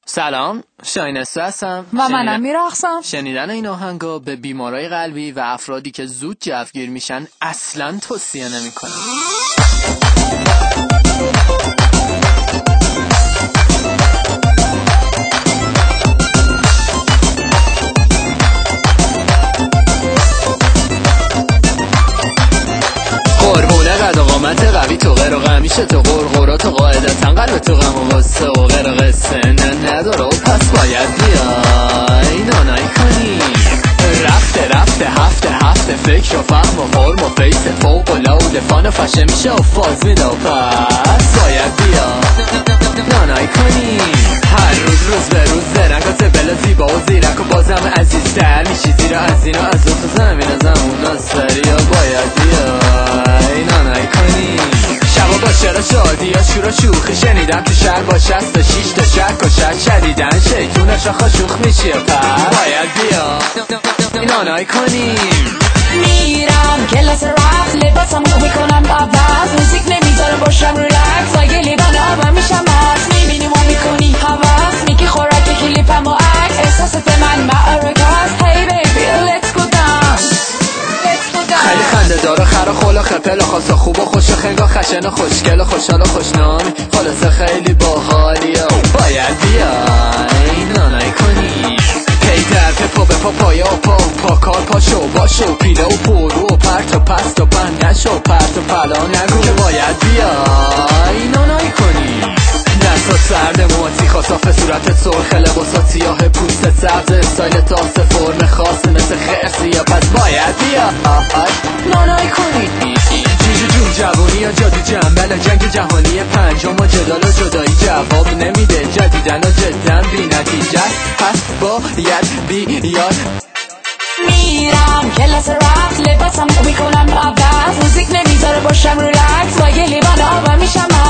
سلام، شاینسته هستم و منم میرقصم. شنیدن این آهنگا به بیمارای قلبی و افرادی که زود جوگیر میشن اصلاً توصیه نمی‌کنم. قربونه قد و قامت قوی تو غیر و غمیشه تو قرقرات و قاعدتا قلب تو غم و غصه و غیر قصه نداره و پس باید بیای نانای کنی. رفته هفته فکر و فهم و فرم و فیس فوق و لاود فان و فشه میشه و فاز میده و پس باید بیای نانای کنی. هر روز به روز زرنگات بلا زیبا و زیرک و بازم عزیزتر میشی زیرا از این و از اون تو زمین زمون سریا باید بیای نانای کنی. شبا با شرا شادی یا شور و شوخی شنیدم تو شهر با 66 تا شک و شک شدیدن شیطون شاخا شوخ میشی و پس باید بیای نانای کنی. میرم کلاس رفت لباسم رو میکنم عوض موزیک نمیذاره باشم ریلکس اگه لیبان آبم میشم مست میبینی ما میکنی حواس میگی خوراک کلیپم و عکس احساست من معرکاست. هی بیبی let's go dance خیلی خنده داره خرا خولا خپل خاصا خوب و خوش و خنگا خشن و خوشگل و خوشحال و خوشنامی خلاصه خیلی باحالی و باید بیای نانای کنی. پیتر پا به پا پایا و پا کار پاشو باشو پیله و پرو و پرت و پست و بند نشو پرت و پلا نگو که باید بیای نانای کنی. دستات سرد موتی خاصاف صورتت سرخ لباسات سیاه پوستت سبز استایل تاسه فرم خاص مثل خرسی یا پس باید بیای نانای کنی. جون جوانی یا جادو جنبل جنگ جهانی پنجم و جدال و جدایی جواب نمیده جدیدن و جدن بی نتیجه پس باید بیای. میرم کلاس رفت لباسم رو میکنم عوض موزیک نمیذاره باشم ریلکس با یه لیوان آبم میشم